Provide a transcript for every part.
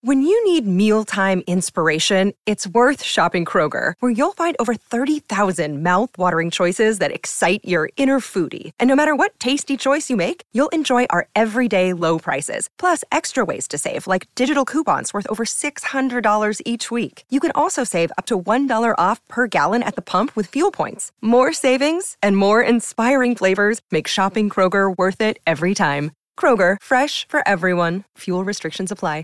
When you need mealtime inspiration, it's worth shopping Kroger, where you'll find over 30,000 mouth-watering choices that excite your inner foodie. And no matter what tasty choice you make, you'll enjoy our everyday low prices, plus extra ways to save, like digital coupons worth over $600 each week. You can also save up to $1 off per gallon at the pump with fuel points. More savings and more inspiring flavors make shopping Kroger worth it every time. Kroger, fresh for everyone. Fuel restrictions apply.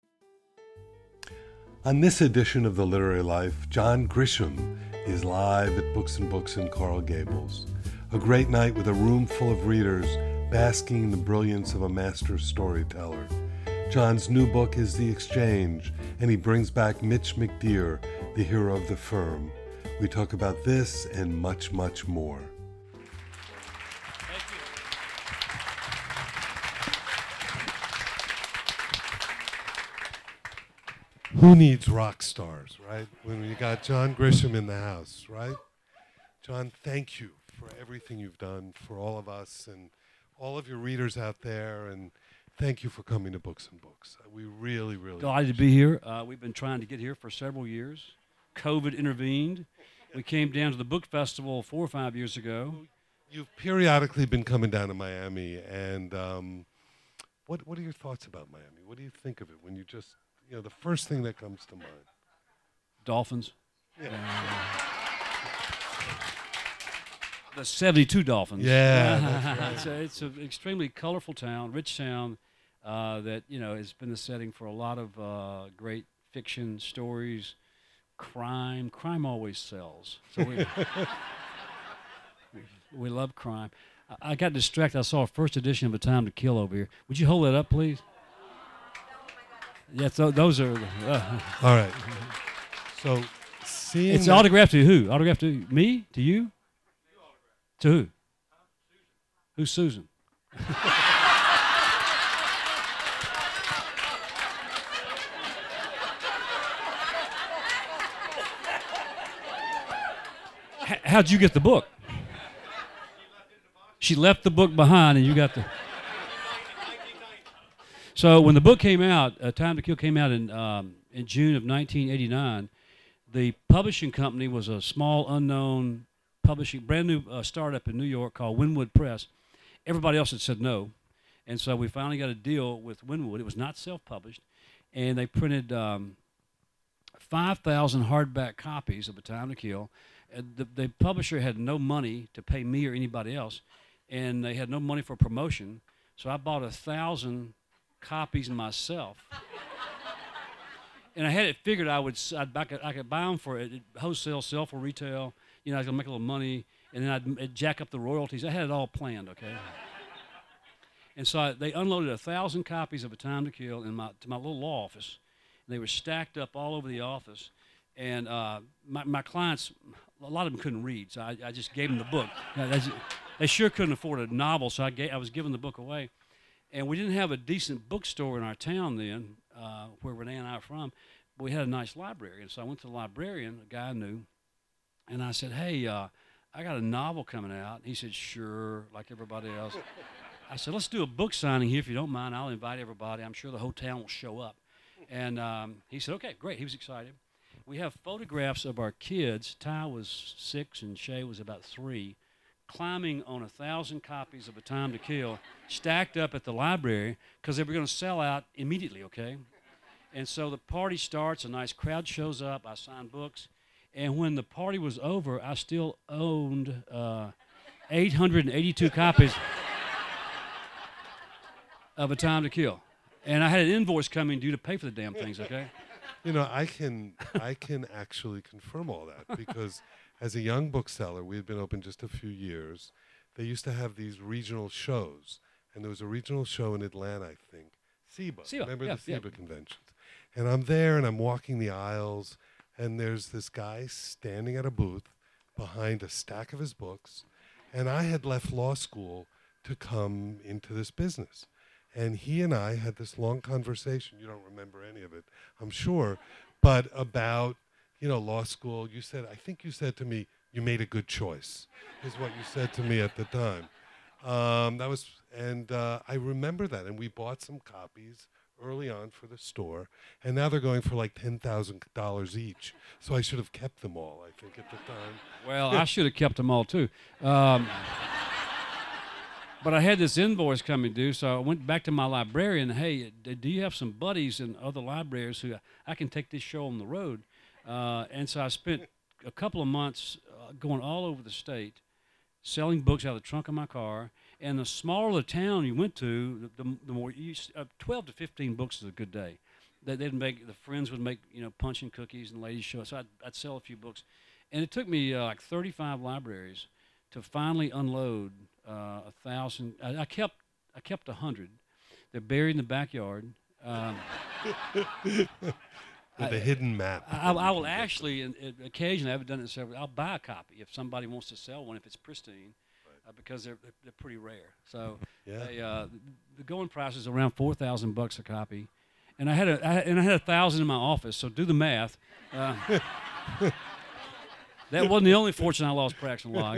On this edition of The Literary Life, John Grisham is live at Books and Books in Coral Gables. A great night with a room full of readers basking in the brilliance of a master storyteller. John's new book is The Exchange, and he brings back Mitch McDeere, the hero of The Firm. We talk about this and much, much more. Who needs rock stars, right? When you got John Grisham in the house, right? John, thank you for everything you've done for all of us and all of your readers out there, and thank you for coming to Books and Books. We really, really glad to be here. We've been trying to get here for several years. COVID intervened. We came down to the book festival 4 or 5 years ago. You've periodically been coming down to Miami, and what are your thoughts about Miami? What do you think of it when you just... You know, the first thing that comes to mind. Dolphins. Yeah. The 72 Dolphins. Yeah, that's right. It's an extremely colorful town, rich town that, you know, has been the setting for a lot of great fiction, stories, crime. Crime always sells. So we love crime. I got distracted. I saw a first edition of A Time to Kill over here. Would you hold that up, please? Yes, those are... All right. So, seeing... It's autographed to who? Autographed to me? To you? To who? Who's Susan? How'd you get the book? She left the book behind and you got the... So when the book came out, Time to Kill came out in June of 1989, the publishing company was a small, unknown publishing, brand new startup in New York called Wynwood Press. Everybody else had said no, and so we finally got a deal with Wynwood. It was not self-published, and they printed 5,000 hardback copies of A Time to Kill. The publisher had no money to pay me or anybody else, and they had no money for promotion, so I bought 1,000 copies myself, and I had it figured I could buy them for wholesale, sell for retail. You know, I was gonna make a little money, and then I'd jack up the royalties. I had it all planned, okay. And so they unloaded 1,000 copies of A Time to Kill to my little law office. And they were stacked up all over the office, and my clients, a lot of them couldn't read, so I just gave them the book. They sure couldn't afford a novel, so I was giving the book away. And we didn't have a decent bookstore in our town then, where Renee and I are from, but we had a nice library. And so I went to the librarian, a guy I knew, and I said, hey, I got a novel coming out. He said, sure, like everybody else. I said, let's do a book signing here if you don't mind. I'll invite everybody. I'm sure the whole town will show up. And he said, okay, great. He was excited. We have photographs of our kids. Ty was 6 and Shay was about 3. Climbing on 1,000 copies of A Time to Kill, stacked up at the library, because they were going to sell out immediately, okay? And so the party starts, a nice crowd shows up, I signed books, and when the party was over, I still owned 882 copies of A Time to Kill. And I had an invoice coming due to pay for the damn things, okay? You know, I can actually confirm all that, because as a young bookseller, we had been open just a few years. They used to have these regional shows, and there was a regional show in Atlanta, I think. SIBA. Remember the SIBA conventions? And I'm there, and I'm walking the aisles, and there's this guy standing at a booth behind a stack of his books, and I had left law school to come into this business. And he and I had this long conversation. You don't remember any of it, I'm sure, but about, you know, law school. I think you said to me, you made a good choice, is what you said to me at the time. I remember that, and we bought some copies early on for the store, and now they're going for like $10,000 each. So I should have kept them all, I think, at the time. Well, I should have kept them all too. But I had this invoice coming due, so I went back to my librarian. Hey, do you have some buddies in other libraries who I can take this show on the road? And so I spent a couple of months going all over the state, selling books out of the trunk of my car. And the smaller the town you went to, the more 12 to 15 books is a good day. They'd make, the friends would make, punch and cookies, and ladies show up. So I'd sell a few books, and it took me like 35 libraries to finally unload 1,000. I kept 100. They're buried in the backyard. With a hidden map. I will actually, and occasionally, I haven't done it several. I'll buy a copy if somebody wants to sell one if it's pristine. Because they're pretty rare, so Yeah. the going price is around $4,000 a copy, and I had 1,000 in my office. So do the math. That wasn't the only fortune I lost practicing law.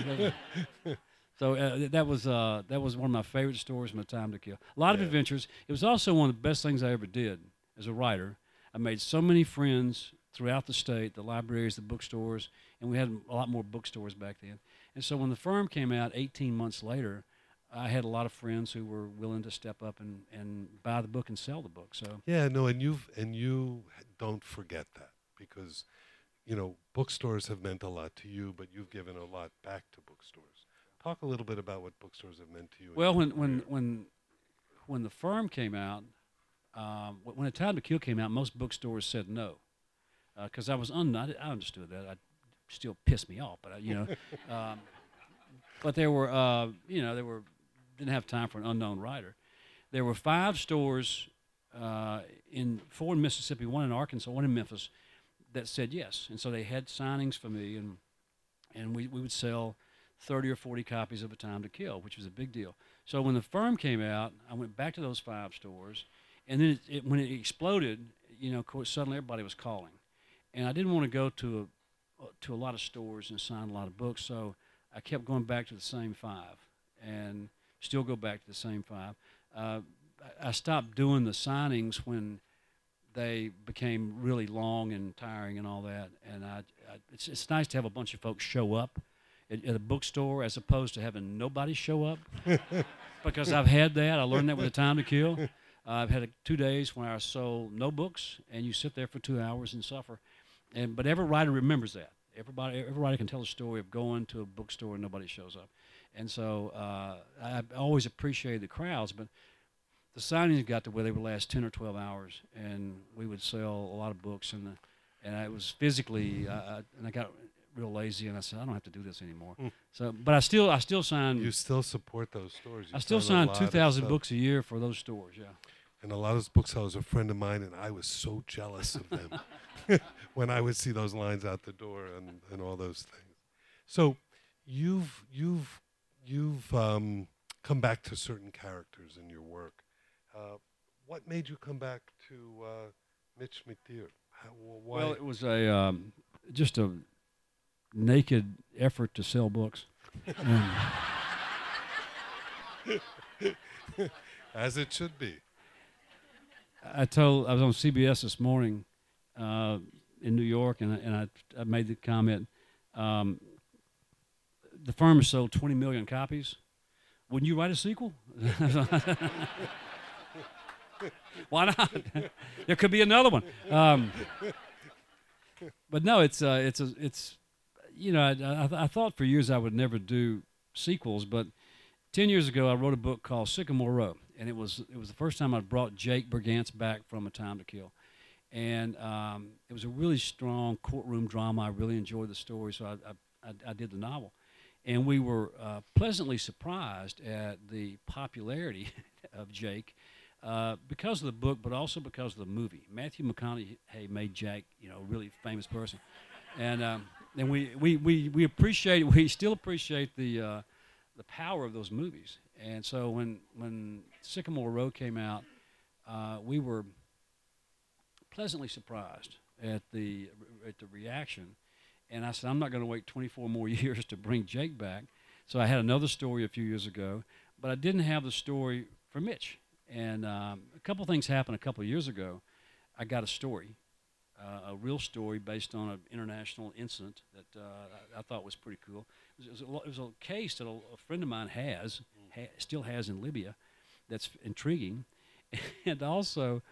That was one of my favorite stories from A Time to Kill. A lot of adventures. It was also one of the best things I ever did as a writer. I made so many friends throughout the state, the libraries, the bookstores, and we had a lot more bookstores back then. And so when the firm came out 18 months later, I had a lot of friends who were willing to step up and buy the book and sell the book. So Yeah, no, and you don't forget that, because bookstores have meant a lot to you, but you've given a lot back to bookstores. Talk a little bit about what bookstores have meant to you. Well, when the firm came out, when A Time to Kill came out, most bookstores said no, because I understood that. I still pissed me off, but but there were didn't have time for an unknown writer. There were 5 stores four in Mississippi, 1 in Arkansas, 1 in Memphis, that said yes, and so they had signings for me, and we would sell 30 or 40 copies of A Time to Kill, which was a big deal. So when the firm came out, I went back to those 5 stores, and then when it exploded, of course, suddenly everybody was calling, and I didn't want to go to a lot of stores and sign a lot of books, so I kept going back to the same 5 and still go back to the same 5. I stopped doing the signings when they became really long and tiring and all that, and it's nice to have a bunch of folks show up at a bookstore as opposed to having nobody show up, because I've had that. I learned that with A Time to Kill. I've had 2 days when I sold no books, and you sit there for 2 hours and suffer. But every writer remembers that. Everybody can tell a story of going to a bookstore and nobody shows up. And so I always appreciated the crowds, but the signings got to where they would last 10 or 12 hours, and we would sell a lot of books, and it was physically, and I got real lazy, and I said, I don't have to do this anymore. So, but I still sign. You still support those stores. I still sign 2,000 books a year for those stores, yeah. And a lot of those booksellers are a friend of mine, and I was so jealous of them when I would see those lines out the door and all those things. So you've come back to certain characters in your work. What made you come back to Mitch McTeer? Why? Well, it was just a naked effort to sell books. As it should be. I was on CBS this morning in New York, and I made the comment, the firm has sold 20 million copies. Wouldn't you write a sequel? Why not? There could be another one. But no, it's I thought for years I would never do sequels, but 10 years ago I wrote a book called Sycamore Row, and it was the first time I brought Jake Bergantz back from A Time to Kill, and it was a really strong courtroom drama. I really enjoyed the story, so I did the novel, and we were pleasantly surprised at the popularity of Jake. Because of the book, but also because of the movie. Matthew McConaughey made Jack, a really famous person, and we appreciate, we still appreciate the power of those movies. And so when Sycamore Row came out, we were pleasantly surprised at the reaction. And I said, I'm not going to wait 24 more years to bring Jake back. So I had another story a few years ago, but I didn't have the story for Mitch. And a couple things happened a couple of years ago. I got a story, a real story based on an international incident that I thought was pretty cool. It was a case that a friend of mine still has in Libya that's intriguing. And also,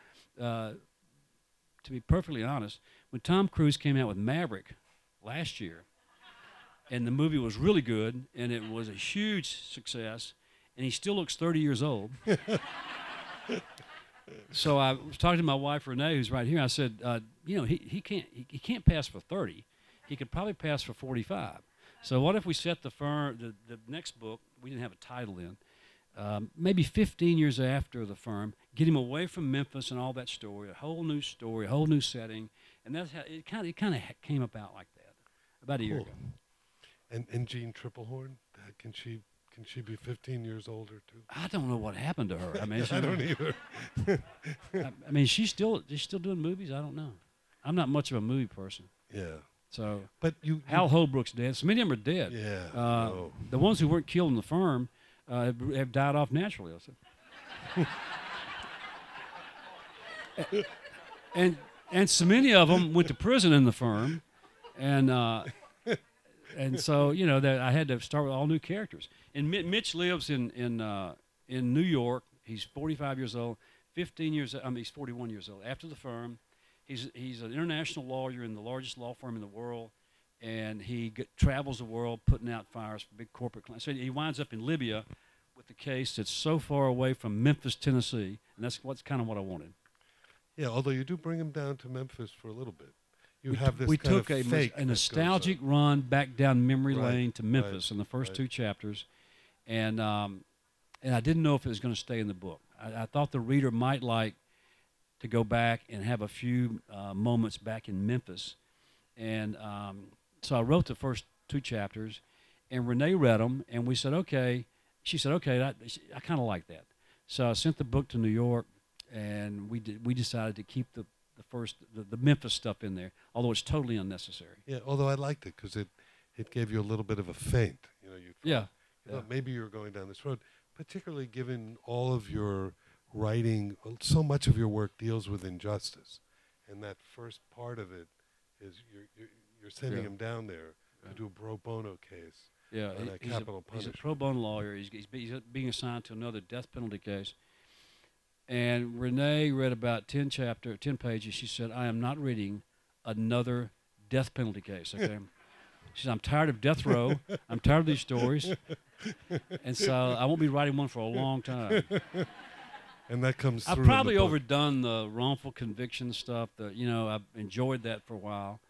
to be perfectly honest, when Tom Cruise came out with Maverick last year, and the movie was really good, and it was a huge success, and he still looks 30 years old. So I was talking to my wife Renee, who's right here. I said, he can't pass for 30. He could probably pass for 45. So what if we set the next book? We didn't have a title then. Maybe 15 years after the firm, get him away from Memphis and all that story, a whole new setting, and that's how it kind of came about like that about a year ago. And Jean Triplehorn, can she be 15 years older too? I don't know what happened to her. I mean, I don't either. I mean, she's still doing movies. I don't know. I'm not much of a movie person. Yeah. So, but Hal Holbrook's dead. So many of them are dead. Yeah. The ones who weren't killed in the firm have died off naturally. and so many of them went to prison in the firm, and so I had to start with all new characters. And Mitch lives in New York. He's 45 years old. 15 years. He's 41 years old. After the firm, he's an international lawyer in the largest law firm in the world, and he travels the world putting out fires for big corporate clients. So he winds up in Libya with the case that's so far away from Memphis, Tennessee, and that's kind of what I wanted. Yeah, although you do bring him down to Memphis for a little bit. We took a nostalgic run back down memory lane to Memphis in the first two chapters, and I didn't know if it was going to stay in the book. I thought the reader might like to go back and have a few moments back in Memphis, and so I wrote the first two chapters, and Renee read them, and we said, okay. She said, okay, I kind of like that. So I sent the book to New York, and we decided to keep the Memphis stuff in there, although it's totally unnecessary. Yeah, although I liked it because it gave you a little bit of a feint. You thought maybe you were going down this road, particularly given all of your writing. So much of your work deals with injustice, and that first part of it is you're sending him down there to do a pro bono case. Yeah, he's a pro bono lawyer. He's being assigned to another death penalty case. And Renee read about 10 pages. She said, I am not reading another death penalty case, okay? She said, I'm tired of death row. I'm tired of these stories. And so I won't be writing one for a long time. And that comes through. I've probably overdone the wrongful conviction stuff. I've enjoyed that for a while.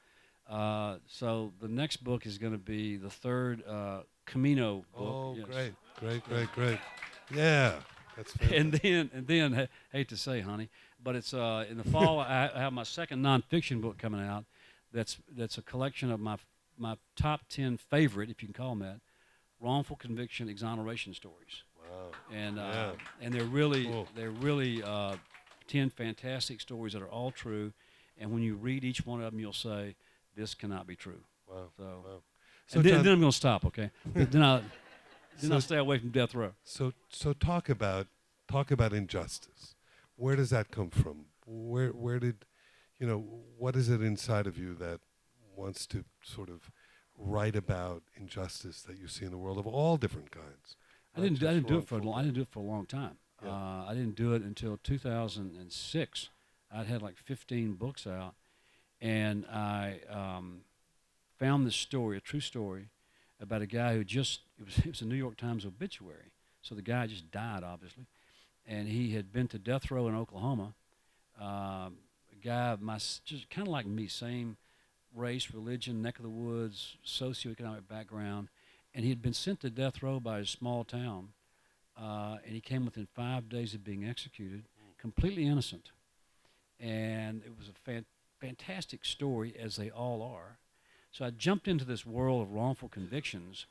So the next book is going to be the third Camino book. Oh, yes. Great. Yeah, that's fantastic. And then, hate to say, honey, but it's in the fall. I have my second nonfiction book coming out. That's a collection of my top 10 favorite, if you can call them that, wrongful conviction exoneration stories. Wow. And they're really 10 fantastic stories that are all true. And when you read each one of them, you'll say, this cannot be true. Wow. So and then I'm going to stop, okay? then I'll stay away from death row. So talk about injustice. Where does that come from? Where did, what is it inside of you that wants to sort of write about injustice that you see in the world of all different kinds? I didn't do it for a long time. Yeah. I didn't do it until 2006. I'd had like 15 books out. And I found this story, a true story, about a guy who it was a New York Times obituary. So the guy just died, obviously. And he had been to death row in Oklahoma. A guy just kind of like me, same race, religion, neck of the woods, socioeconomic background. And he had been sent to death row by a small town. And he came within 5 days of being executed, completely innocent. And it was a fantastic story, as they all are. So I jumped into this world of wrongful convictions,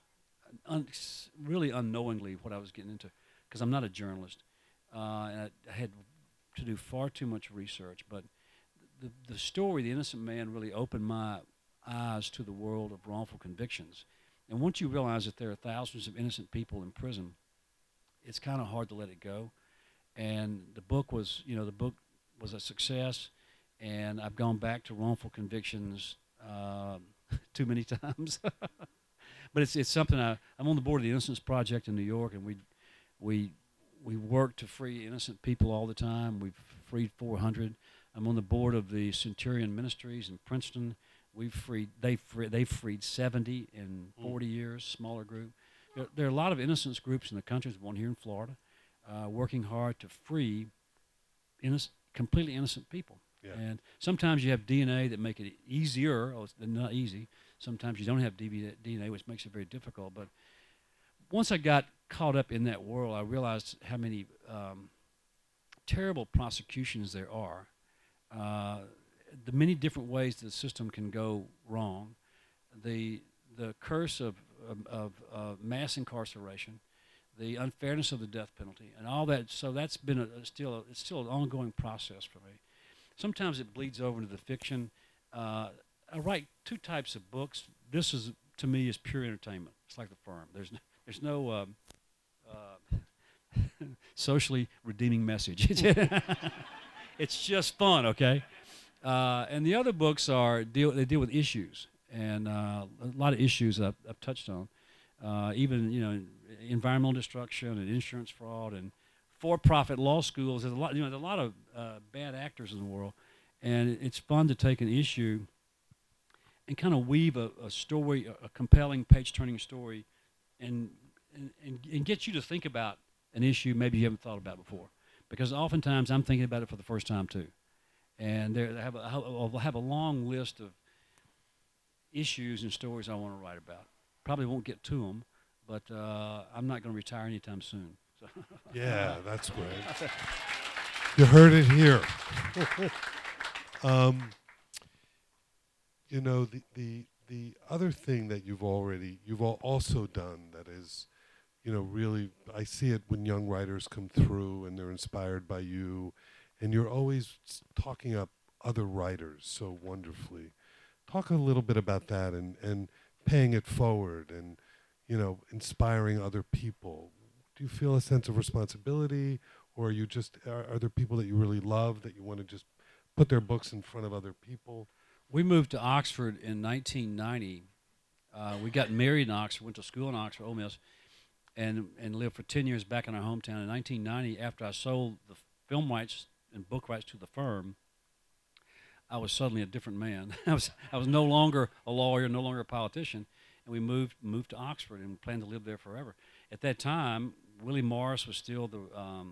really unknowingly what I was getting into, because I'm not a journalist. And I had to do far too much research. But the story, The Innocent Man, really opened my eyes to the world of wrongful convictions. And once you realize that there are thousands of innocent people in prison, it's kind of hard to let it go. And the book was a success, and I've gone back to wrongful convictions too many times. But it's something I'm on the board of the Innocence Project in New York, and we we work to free innocent people all the time. We've freed 400. I'm on the board of the Centurion Ministries in Princeton. They've freed 70 in 40 years, smaller group. There are a lot of innocence groups in the country. There's one here in Florida, working hard to free completely innocent people. Yeah. And sometimes you have DNA that make it easier. Oh, it's not easy. Sometimes you don't have DNA, which makes it very difficult. But once I got caught up in that world, I realized how many terrible prosecutions there are. The many different ways the system can go wrong. The curse of mass incarceration, the unfairness of the death penalty, and all that. So that's been it's still an ongoing process for me. Sometimes it bleeds over into the fiction. I write two types of books. This is, to me, is pure entertainment. It's like The Firm. There's no socially redeeming message. It's just fun, okay? And the other books deal with issues, and a lot of issues that I've touched on, even environmental destruction and insurance fraud and for-profit law schools. There's a lot of bad actors in the world, and it's fun to take an issue and kind of weave a story, a compelling page-turning story, and get you to think about an issue maybe you haven't thought about before. Because oftentimes I'm thinking about it for the first time too, and I'll have a long list of issues and stories I want to write about. Probably won't get to them, but I'm not going to retire anytime soon. So. Yeah, that's great. You heard it here. The other thing that you've also done that is, really, I see it when young writers come through and they're inspired by you, and you're always talking up other writers so wonderfully. Talk a little bit about that and paying it forward and, inspiring other people. Do you feel a sense of responsibility, or are there people that you really love that you want to just put their books in front of other people? We moved to Oxford in 1990. We got married in Oxford, went to school in Oxford, Ole Miss, and lived for 10 years back in our hometown. In 1990, after I sold the film rights and book rights to The Firm, I was suddenly a different man. I was no longer a lawyer, no longer a politician, and we moved to Oxford and planned to live there forever. At that time, Willie Morris was still the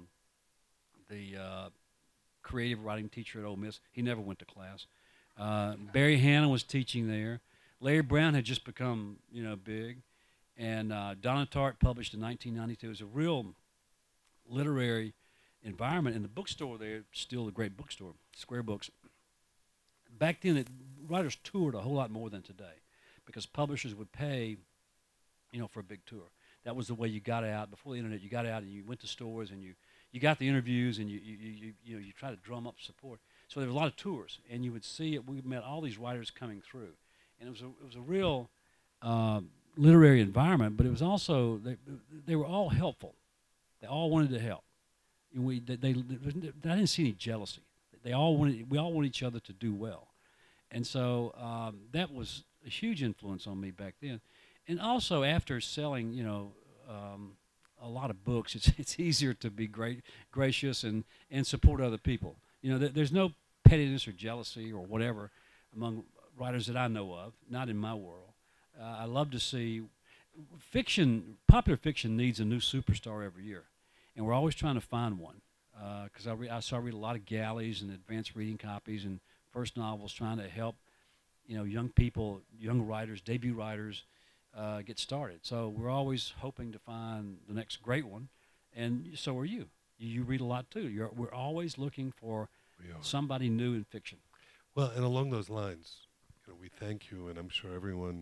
creative writing teacher at Ole Miss. He never went to class. Barry Hanna was teaching there. Larry Brown had just become big. And Donna Tartt published in 1992. It was a real literary environment. And the bookstore there, still a great bookstore, Square Books. Back then, writers toured a whole lot more than today because publishers would pay, for a big tour. That was the way you got out. Before the internet, you got out and you went to stores and you got the interviews and you try to drum up support. So there was a lot of tours, and you would see it. We met all these writers coming through, and it was a real literary environment, but it was also they were all helpful. They all wanted to help. And I didn't see any jealousy. We all wanted each other to do well, and so that was a huge influence on me back then. And also after selling, a lot of books, it's easier to be gracious and support other people. There's no pettiness or jealousy or whatever among writers that I know of, not in my world. I love to see popular fiction needs a new superstar every year, and we're always trying to find one. Because I read a lot of galleys and advanced reading copies and first novels trying to help, young people, young writers, debut writers get started. So we're always hoping to find the next great one, and so are you. You read a lot too. We're always looking for somebody new in fiction. Well, and along those lines, we thank you, and I'm sure everyone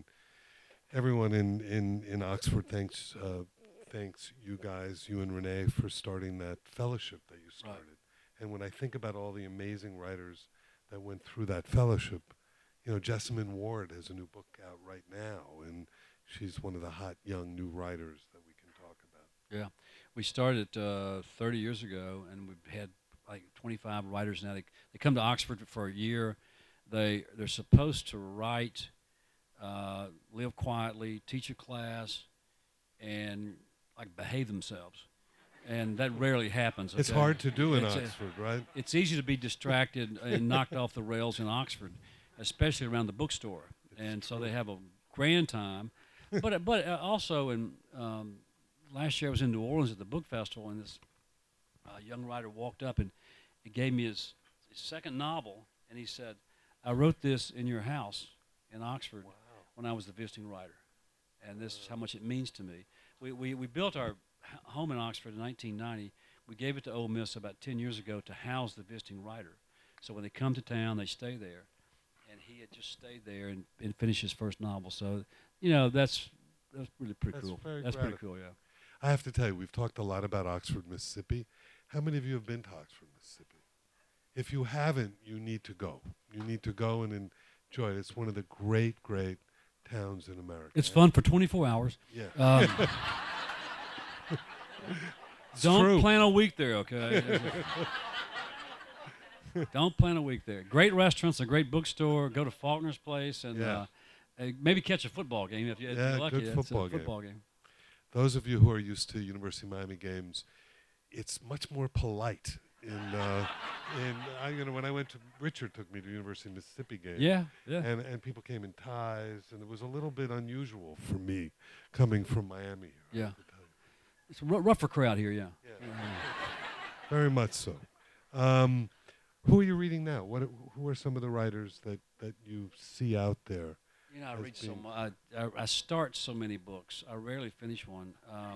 in Oxford thanks you guys, you and Renee, for starting that fellowship that you started. Right. And when I think about all the amazing writers that went through that fellowship, Jessamine Ward has a new book out right now, and she's one of the hot young new writers that we can talk about. Yeah. We started 30 years ago, and we've had like 25 writers now. They come to Oxford for a year. They're supposed to write, live quietly, teach a class, and like behave themselves. And that rarely happens. It's okay? hard to do in It's, Oxford, right? it's easy to be distracted and knocked off the rails in Oxford, especially around the bookstore. And so they have a grand time. But also in last year I was in New Orleans at the book festival, and this young writer walked up and he gave me his second novel, and he said, "I wrote this in your house in Oxford when I was the visiting writer, and this is how much it means to me." We built our home in Oxford in 1990. We gave it to Ole Miss about 10 years ago to house the visiting writer. So when they come to town, they stay there. And he had just stayed there and finished his first novel. So, that's really pretty That's cool. very That's pretty cool, yeah. I have to tell you, we've talked a lot about Oxford, Mississippi. How many of you have been to Oxford, Mississippi? If you haven't, you need to go. You need to go and enjoy it. It's one of the great, great towns in America. It's fun for 24 hours. Yeah. It's Don't true. plan a week there, okay? Don't plan a week there. Great restaurants, a great bookstore. Go to Faulkner's Place, and Yeah. Maybe catch a football game if you're lucky. good It's a football game. game. Those of you who are used to University of Miami games, it's much more polite. When I went to Richard took me to University of Mississippi game. Yeah, yeah. And people came in ties, and it was a little bit unusual for me coming from Miami. I Yeah. have to tell you. It's a rougher crowd here, yeah. Very much so. Who are you reading now? Who are some of the writers that you see out there? I as read so being- much. I start so many books. I rarely finish one.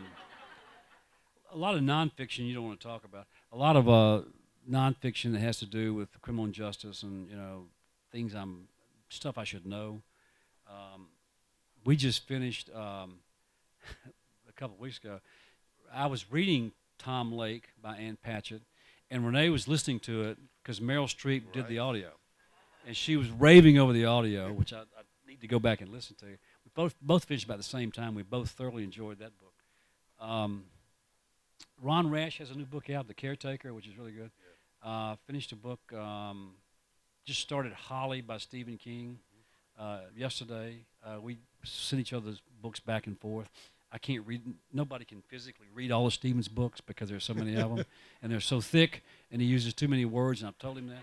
A lot of nonfiction you don't want to talk about. A lot of nonfiction that has to do with criminal injustice and things stuff I should know. We just finished a couple of weeks ago. I was reading Tom Lake by Ann Patchett, and Renee was listening to it because Meryl Streep did the audio, and she was raving over the audio, which I need to go back and listen to. We both finished about the same time. We both thoroughly enjoyed that book. Ron Rash has a new book out, The Caretaker, which is really good. Finished a book. Just started Holly by Stephen King yesterday. We send each other's books back and forth. I can't read. Nobody can physically read all of Stephen's books because there's so many of them, and they're so thick, and he uses too many words. And I've told him that.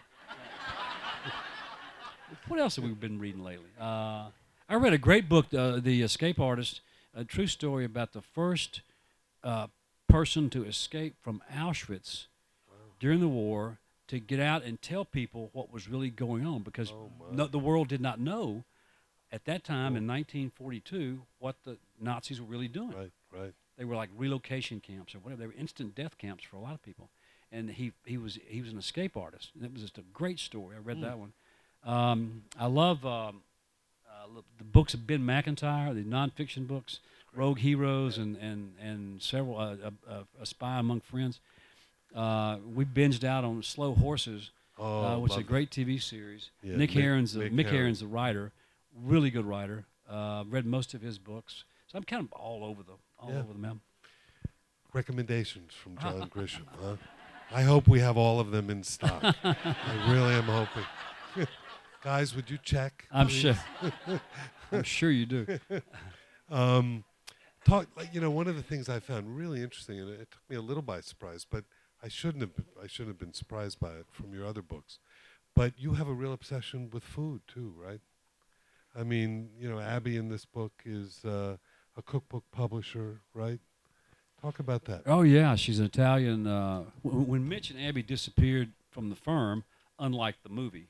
What else have we been reading lately? I read a great book, The Escape Artist, a true story about the first person to escape from Auschwitz during the war to get out and tell people what was really going on, because the world did not know at that time in 1942 what the Nazis were really doing. Right. They were like relocation camps or whatever. They were instant death camps for a lot of people. And he was an escape artist. And it was just a great story. I read that one. I love the books of Ben McIntyre, the nonfiction books, Rogue Heroes, and several A Spy Among Friends. We binged out on Slow Horses, which is a great TV series. Yeah, Mick Herron's Mick Herron's the writer, really good writer. Read most of his books, so I'm kind of all over the map. Recommendations from John Grisham, huh? I hope we have all of them in stock. I really am hoping. Guys, would you check? I'm please? sure. I'm sure you do. One of the things I found really interesting, and it took me a little by surprise, but I shouldn't have been surprised by it from your other books. But you have a real obsession with food too, right? I mean, Abby in this book is a cookbook publisher, right? Talk about that. Oh yeah, she's an Italian. When Mitch and Abby disappeared from the firm, unlike the movie,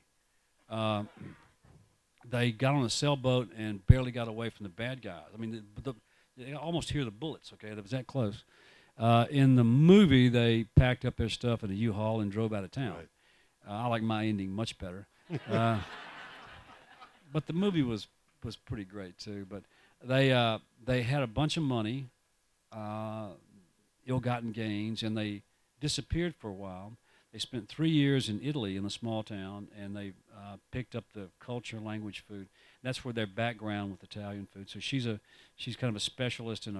they got on a sailboat and barely got away from the bad guys. I mean, they almost hear the bullets. Okay, that was that close. In the movie, they packed up their stuff in a U-Haul and drove out of town. Right. I like my ending much better. But the movie was pretty great too. But they had a bunch of money, ill-gotten gains, and they disappeared for a while. They spent 3 years in Italy in a small town, and they picked up the culture, language, food. That's where their background with Italian food. So she's kind of a specialist in a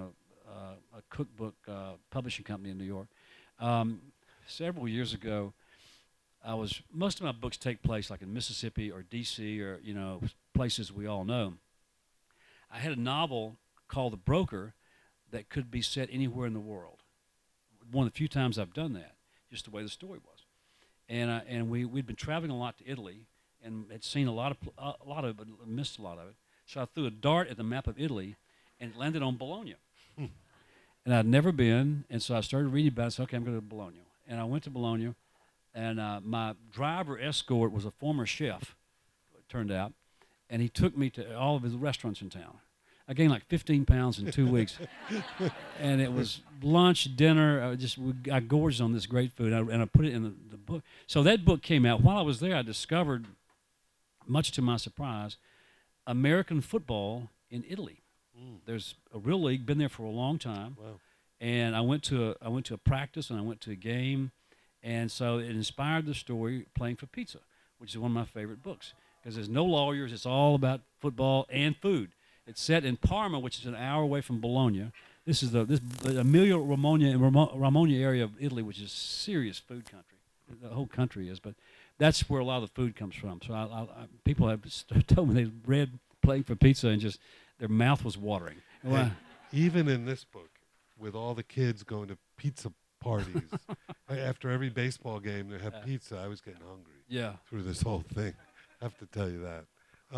a cookbook publishing company in New York. Several years ago, most of my books take place like in Mississippi or D.C. or places we all know. I had a novel called The Broker that could be set anywhere in the world. One of the few times I've done that, just the way the story was. And we'd been traveling a lot to Italy and had seen a lot of it, but missed a lot of it. So I threw a dart at the map of Italy, and it landed on Bologna. And I'd never been, and so I started reading about it. So, okay, I'm going to Bologna. And I went to Bologna, and my driver escort was a former chef, it turned out, and he took me to all of his restaurants in town. I gained like 15 pounds in 2 weeks, and it was lunch, dinner. I gorged on this great food, and I put it in the book. So that book came out. While I was there, I discovered, much to my surprise, American football in Italy. There's a real league, been there for a long time. Wow. And I went to a practice, and I went to a game, and so it inspired the story, Playing for Pizza, which is one of my favorite books, because there's no lawyers. It's all about football and food. It's set in Parma, which is an hour away from Bologna. This is the Emilia-Romagna area of Italy, which is serious food country. The whole country is, but that's where a lot of the food comes from. So people have told me they read Playing for Pizza and just their mouth was watering. Hey, even in this book, with all the kids going to pizza parties, after every baseball game they have pizza, I was getting hungry. Yeah. Through this whole thing, I have to tell you that.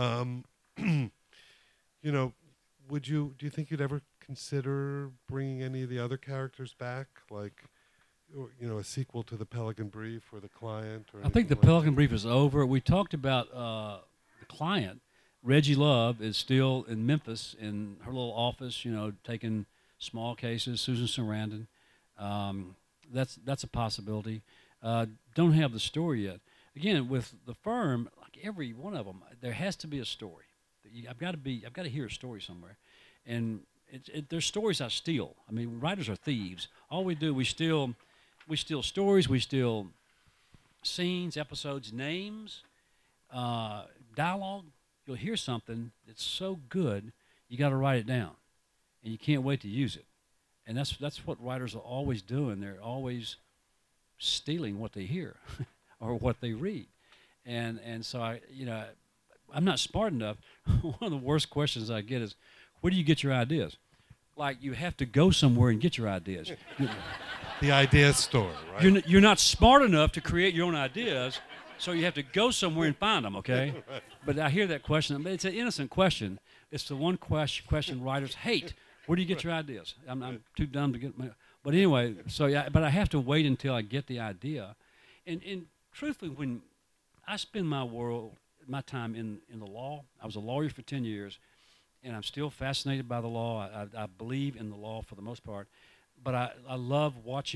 Do you think you'd ever consider bringing any of the other characters back, like, a sequel to The Pelican Brief or The Client? Or I think The Pelican Brief is over. We talked about The Client. Reggie Love is still in Memphis in her little office, taking small cases. Susan Sarandon. That's a possibility. Don't have the story yet. Again, with The Firm, like every one of them, there has to be a story. I've got to hear a story somewhere, and there's stories I steal. I mean, writers are thieves. All we do, we steal stories, we steal scenes, episodes, names, dialogue. You'll hear something that's so good, you got to write it down, and you can't wait to use it. And that's what writers are always doing. They're always stealing what they hear or what they read, and so I'm not smart enough. One of the worst questions I get is, where do you get your ideas? Like, you have to go somewhere and get your ideas. The idea store, right? You're not smart enough to create your own ideas, so you have to go somewhere and find them, okay? Right. But I hear that question. It's an innocent question. It's the one question writers hate. Where do you get your ideas? I'm too dumb to get my... But anyway, but I have to wait until I get the idea. And truthfully, when I spend my time in the law. I was a lawyer for 10 years, and I'm still fascinated by the law. I believe in the law for the most part, but I love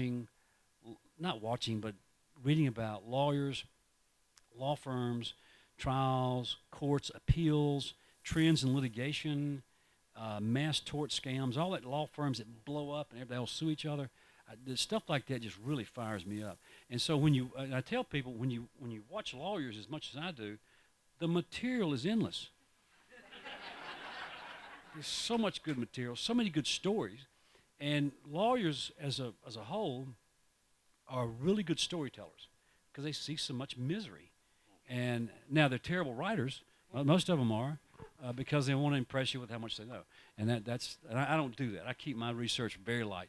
but reading about lawyers, law firms, trials, courts, appeals, trends in litigation, mass tort scams, all that law firms that blow up and they all sue each other. The stuff like that just really fires me up. And so I tell people, when you watch lawyers as much as I do, the material is endless. There's so much good material, so many good stories, and lawyers as a whole are really good storytellers because they see so much misery. And now they're terrible writers. Well, most of them are because they want to impress you with how much they know. And I don't do that. I keep my research very light.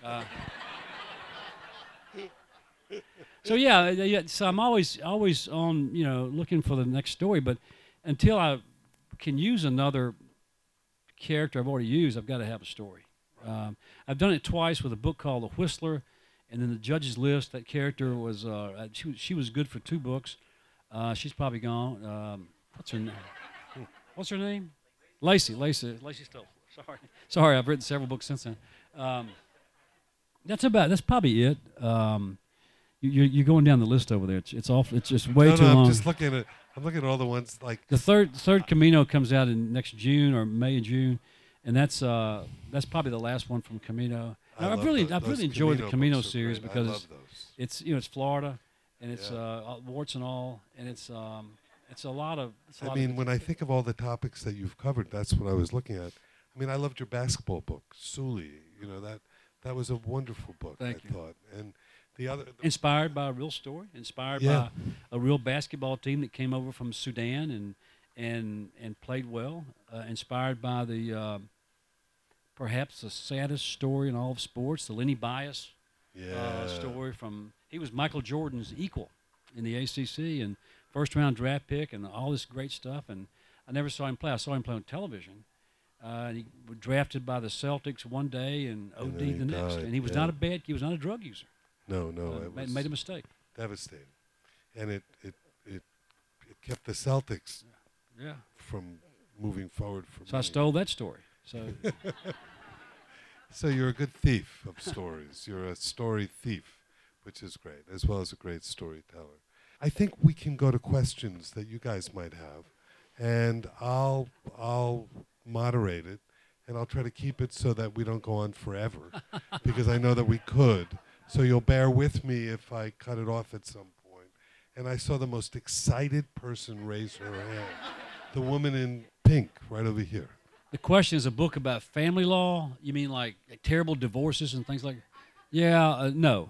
So so I'm always on, looking for the next story. But until I can use another character I've already used, I've got to have a story. I've done it twice with a book called The Whistler, and in the Judge's List, that character was she was good for 2 books. She's probably gone. What's her name? Lacey Stoll. Sorry, I've written several books since then. That's probably it. You're going down the list over there. It's awful. It's just way too long. I'm just looking at. I'm looking at all the ones like the third Camino comes out in next June or May and June, and that's probably the last one from Camino. I've really enjoyed the Camino series because it's Florida, and it's warts and all, and it's a lot of. When I think of all the topics that you've covered, that's what I was looking at. I mean, I loved your basketball book, Sully. You know, that was a wonderful book, Thank I you. thought. And the other, Inspired by a real story, inspired Yeah. by a real basketball team that came over from Sudan and played well. Inspired by the perhaps the saddest story in all of sports, the Lenny Bias yeah, story from he was Michael Jordan's equal in the ACC and first round draft pick and all this great stuff. And I never saw him play. I saw him play on television. He was drafted by the Celtics one day and And OD'd then he the next. died, And he was yeah. not a bad. He was not a drug user. no, it was Made a mistake. devastating, and it kept the Celtics Yeah. from moving forward. So I stole that story. So So you're a good thief of stories. You're a story thief, which is great, as well as a great storyteller. I think we can go to questions that you guys might have, and I'll moderate it, and I'll try to keep it so that we don't go on forever, because I know that we could. So you'll bear with me if I cut it off at some point. And I saw the most excited person raise her hand, the woman in pink right over here. the question is a book about family law. You mean like terrible divorces and things like? Yeah. No.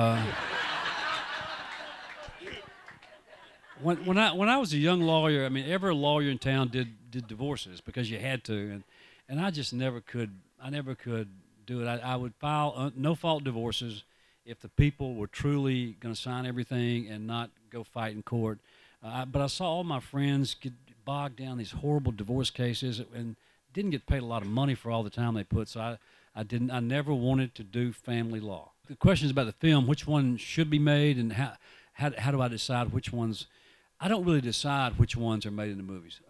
When I was a young lawyer, I mean, every lawyer in town did divorces because you had to, and I just never could. I never could do it. I would file no fault divorces if the people were truly going to sign everything and not go fight in court. But I saw all my friends get bogged down in these horrible divorce cases and didn't get paid a lot of money for all the time they put. So I didn't. I never wanted to do family law. The question is about the film: which one should be made, and how do I decide which ones? I don't really decide which ones are made into movies.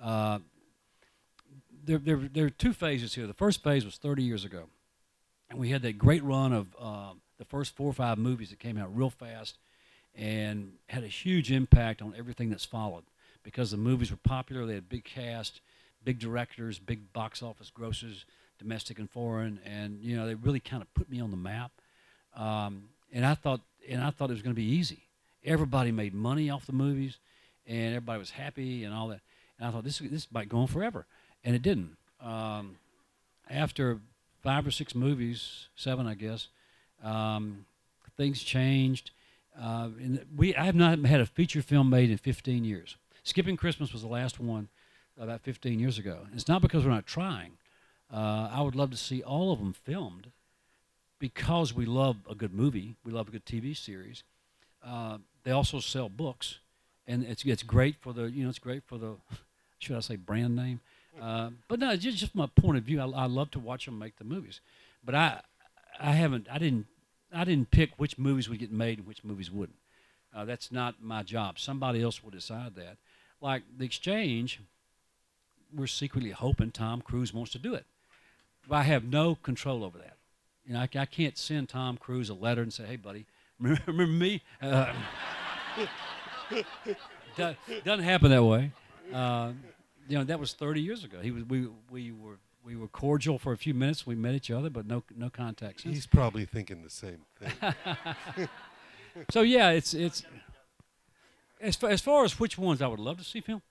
There are two phases here. The first phase was 30 years ago, and we had that great run of the first 4 or 5 movies that came out real fast and had a huge impact on everything that's followed because the movies were popular. They had big cast, big directors, big box office grosses, domestic and foreign, and you know they really kind of put me on the map. And I thought it was going to be easy. Everybody made money off the movies, and everybody was happy and all that. And I thought this might go on forever, and it didn't. After 5 or 6 movies, 7 I guess, things changed. I have not had a feature film made in 15 years. Skipping Christmas was the last one about 15 years ago. And it's not because we're not trying. I would love to see all of them filmed because we love a good movie. We love a good TV series. They also sell books, and it's great for the it's great for the should I say brand name? But no, just from my point of view, I love to watch them make the movies. But I didn't pick which movies would get made and which movies wouldn't. That's not my job. Somebody else will decide that. Like The Exchange, we're secretly hoping Tom Cruise wants to do it. But I have no control over that. You know, I can't send Tom Cruise a letter and say, "Hey, buddy, remember me?" Doesn't happen that way. That was 30 years ago. We were cordial for a few minutes. We met each other, but no contact since. He's probably thinking the same thing. So yeah, it's as far as which ones I would love to see film.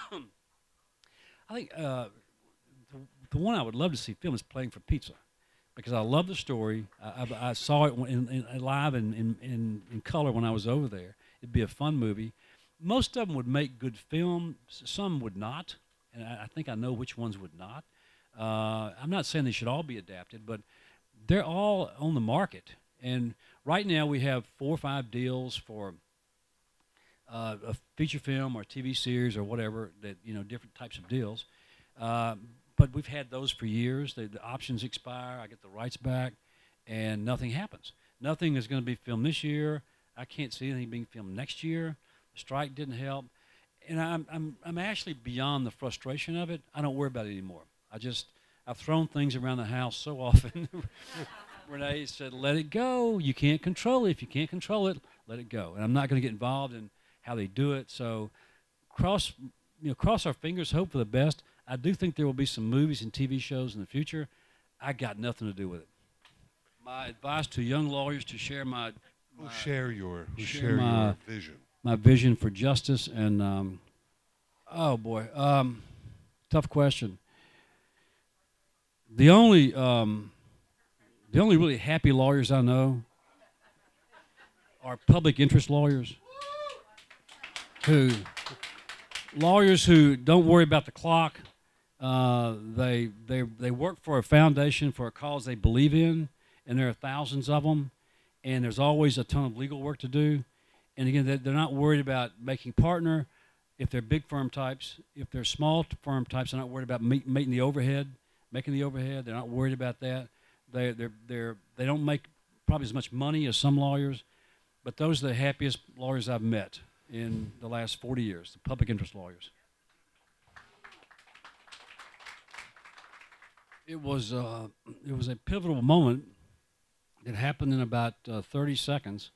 I think the one I would love to see film is Playing for Pizza, because I love the story. I saw it live in color when I was over there. It'd be a fun movie. Most of them would make good film. Some would not, and I think I know which ones would not. I'm not saying they should all be adapted, but they're all on the market. And right now we have 4 or 5 deals for a feature film or TV series or whatever, that different types of deals. But we've had those for years. The options expire. I get the rights back, and nothing happens. Nothing is going to be filmed this year. I can't see anything being filmed next year. The strike didn't help, and I'm actually beyond the frustration of it. I don't worry about it anymore. I've thrown things around the house so often. Renee said, "Let it go. You can't control it. If you can't control it, let it go." And I'm not going to get involved in how they do it. So cross our fingers, hope for the best. I do think there will be some movies and TV shows in the future. I got nothing to do with it. My advice to young lawyers to share Share your vision. My vision for justice and oh boy, tough question. The only The only really happy lawyers I know are public interest lawyers who don't worry about the clock. They work for a foundation for a cause they believe in, and there are thousands of them, and there's always a ton of legal work to do. And again, they're not worried about making partner. If they're big firm types, if they're small firm types, they're not worried about making the overhead. They're not worried about that. They don't make probably as much money as some lawyers, but those are the happiest lawyers I've met in the last 40 years, the public interest lawyers. It was a pivotal moment that happened in about 30 seconds.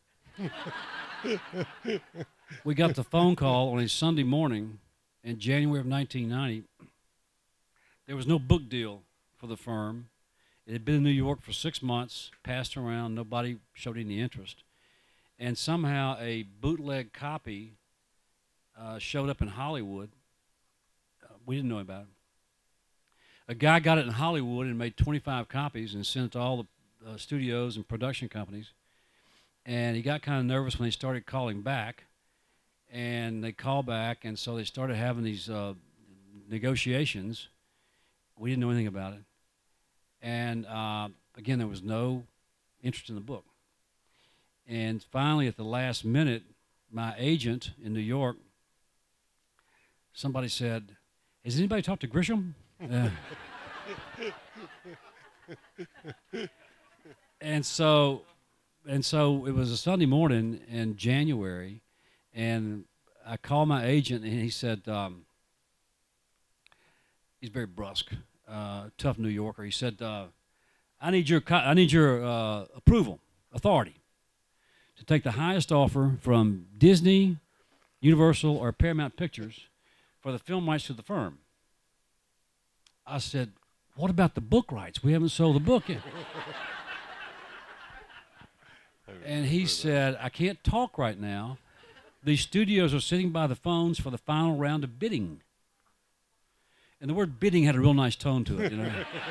We got the phone call on a Sunday morning in January of 1990. There was no book deal for the firm. It had been in New York for 6 months, passed around, nobody showed any interest. And somehow a bootleg copy showed up in Hollywood. We didn't know about it. A guy got it in Hollywood and made 25 copies and sent it to all the studios and production companies. And he got kind of nervous when they started calling back. And they called back, and so they started having these negotiations. We didn't know anything about it. And again, there was no interest in the book. And finally, at the last minute, my agent in New York, somebody said, "Has anybody talked to Grisham?" And so it was a Sunday morning in January, and I called my agent, and he said, he's very brusque, tough New Yorker. He said, I need your approval, authority, to take the highest offer from Disney, Universal, or Paramount Pictures for the film rights to the firm. I said, what about the book rights? We haven't sold the book yet. And he said, I can't talk right now. These studios are sitting by the phones for the final round of bidding. And the word bidding had a real nice tone to it, you know.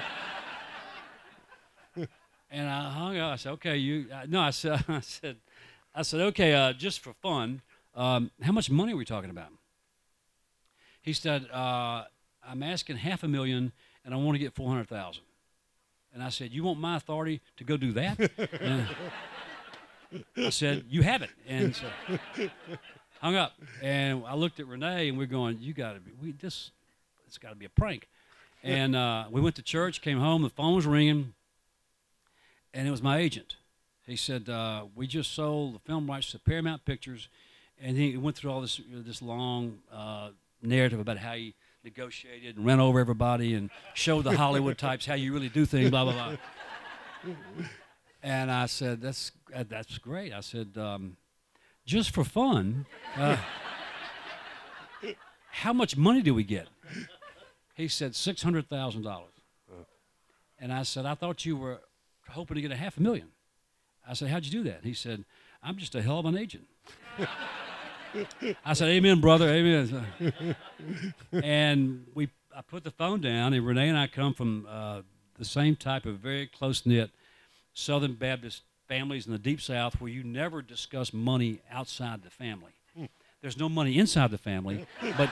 And I hung up. I said, okay, I said, okay, just for fun, how much money are we talking about? He said, I'm asking $500,000, and I want to get $400,000. And I said, you want my authority to go do that? And I said, you have it. And so hung up. And I looked at Renee, and we're going, it's got to be a prank. And we went to church, came home, the phone was ringing, and it was my agent. He said, we just sold the film rights to Paramount Pictures, and he went through all this long narrative about how he negotiated and ran over everybody and showed the Hollywood types how you really do things, blah, blah, blah. And I said, that's great. I said, just for fun, how much money do we get? He said, $600,000. And I said, I thought you were hoping to get $500,000. I said, how'd you do that? He said, I'm just a hell of an agent. I said, amen, brother, amen. And I put the phone down, and Renee and I come from the same type of very close-knit Southern Baptist families in the Deep South where you never discuss money outside the family. There's no money inside the family, but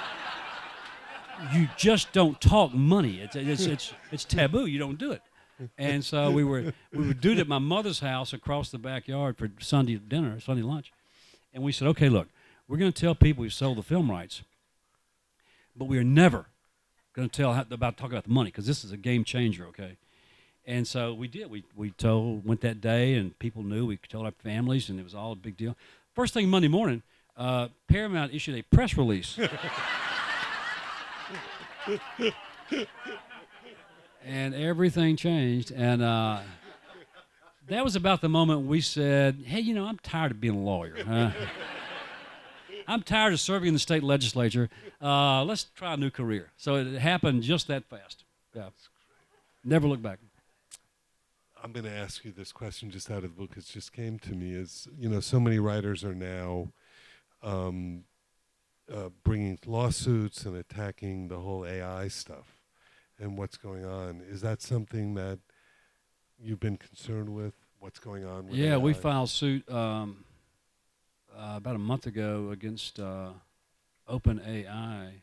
you just don't talk money. It's taboo. You don't do it. And so we would do it at my mother's house across the backyard for Sunday dinner, Sunday lunch. And we said, okay, look, we're going to tell people we've sold the film rights, but we are never going to talk about the money because this is a game changer, okay? And so we did. We went that day, and people knew. We told our families, and it was all a big deal. First thing Monday morning, Paramount issued a press release. And everything changed. And that was about the moment we said, hey, I'm tired of being a lawyer. I'm tired of serving in the state legislature. Let's try a new career. So it happened just that fast. Yeah. Never looked back. I'm going to ask you this question just out of the book. It just came to me is, so many writers are now bringing lawsuits and attacking the whole AI stuff and what's going on. Is that something that you've been concerned with? What's going on with Yeah, we AI? filed suit about a month ago against OpenAI.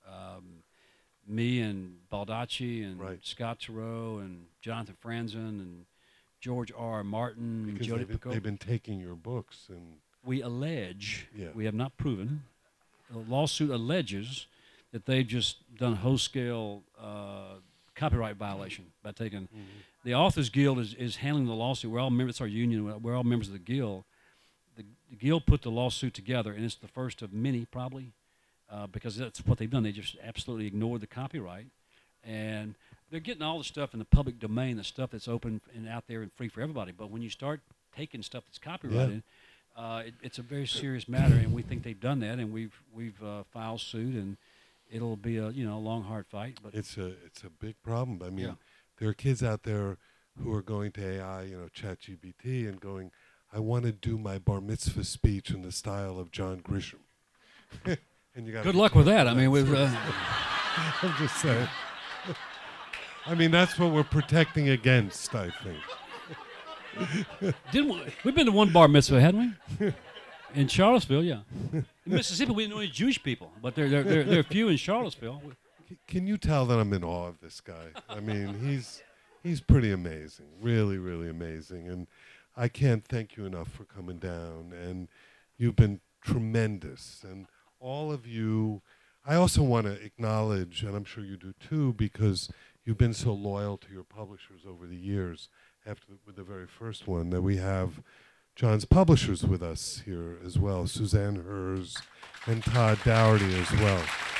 Me and Baldacci and Right. Scott Turow and Jonathan Franzen and George R. Martin, Because Jody they've been taking your books and We allege, Yeah. we have not proven, the lawsuit alleges that they've just done whole-scale copyright violation by taking. The Authors Guild is handling the lawsuit. We're all members. It's our union. We're all members of the guild. The guild put the lawsuit together, and it's the first of many, probably, because that's what they've done. They just absolutely ignored the copyright, and they're getting all the stuff in the public domain, the stuff that's open and out there and free for everybody. But when you start taking stuff that's copyrighted, it's a very serious matter, and we think they've done that, and we've filed suit, and it'll be a long, hard fight. But it's a big problem. I mean, Yeah. there are kids out there who are going to AI, ChatGPT, and going, I want to do my bar mitzvah speech in the style of John Grisham. And you got good luck with that. I mean, we've. I'm just saying. I mean, that's what we're protecting against, I think. We've been to one bar mitzvah, hadn't we? In Charlottesville, yeah. In Mississippi, we didn't know any Jewish people, but there are few in Charlottesville. Can you tell that I'm in awe of this guy? I mean, he's pretty amazing, really, really amazing. And I can't thank you enough for coming down. And you've been tremendous. And all of you, I also want to acknowledge, and I'm sure you do too, because you've been so loyal to your publishers over the years, with the very first one, that we have John's publishers with us here as well, Suzanne Hers and Todd Dougherty as well.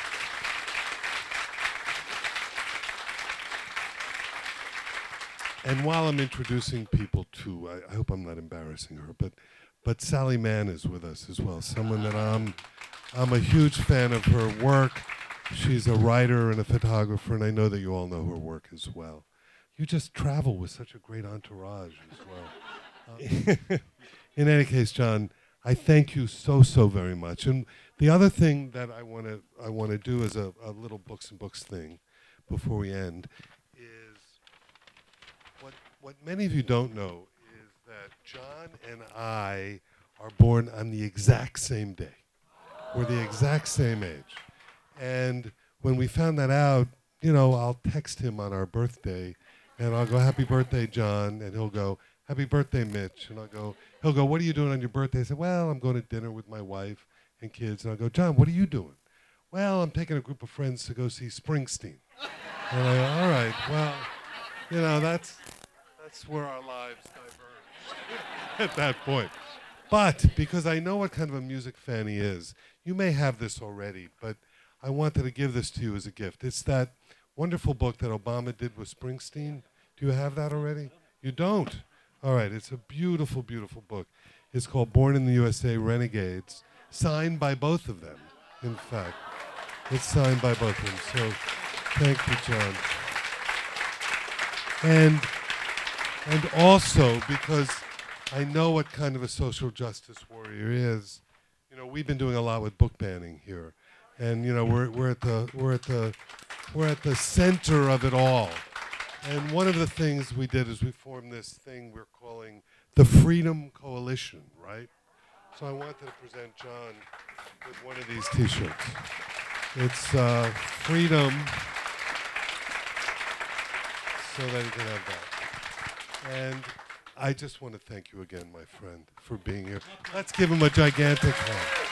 And while I'm introducing people too, I hope I'm not embarrassing her, but Sally Mann is with us as well, someone that I'm a huge fan of her work. She's a writer and a photographer, and I know that you all know her work as well. You just travel with such a great entourage as well. In any case, John, I thank you so very much. And the other thing that I want to do as a little books and books thing before we end is what many of you don't know is that John and I are born on the exact same day. We're the exact same age. And when we found that out, I'll text him on our birthday, and I'll go, happy birthday, John, and he'll go, happy birthday, Mitch, and he'll go, what are you doing on your birthday? I said, well, I'm going to dinner with my wife and kids, and I'll go, John, what are you doing? Well, I'm taking a group of friends to go see Springsteen. And I go, all right, well, that's where our lives diverge at that point. But because I know what kind of a music fan he is, you may have this already, but I wanted to give this to you as a gift. It's that wonderful book that Obama did with Springsteen. Do you have that already? You don't? All right, it's a beautiful, beautiful book. It's called Born in the USA, Renegades, signed by both of them, in fact. It's signed by both of them, so thank you, John. And also, because I know what kind of a social justice warrior he is, we've been doing a lot with book banning here. And we're at the center of it all. And one of the things we did is we formed this thing we're calling the Freedom Coalition, right? So I wanted to present John with one of these T-shirts. It's Freedom, so that you can have that. And I just want to thank you again, my friend, for being here. Let's give him a gigantic hand.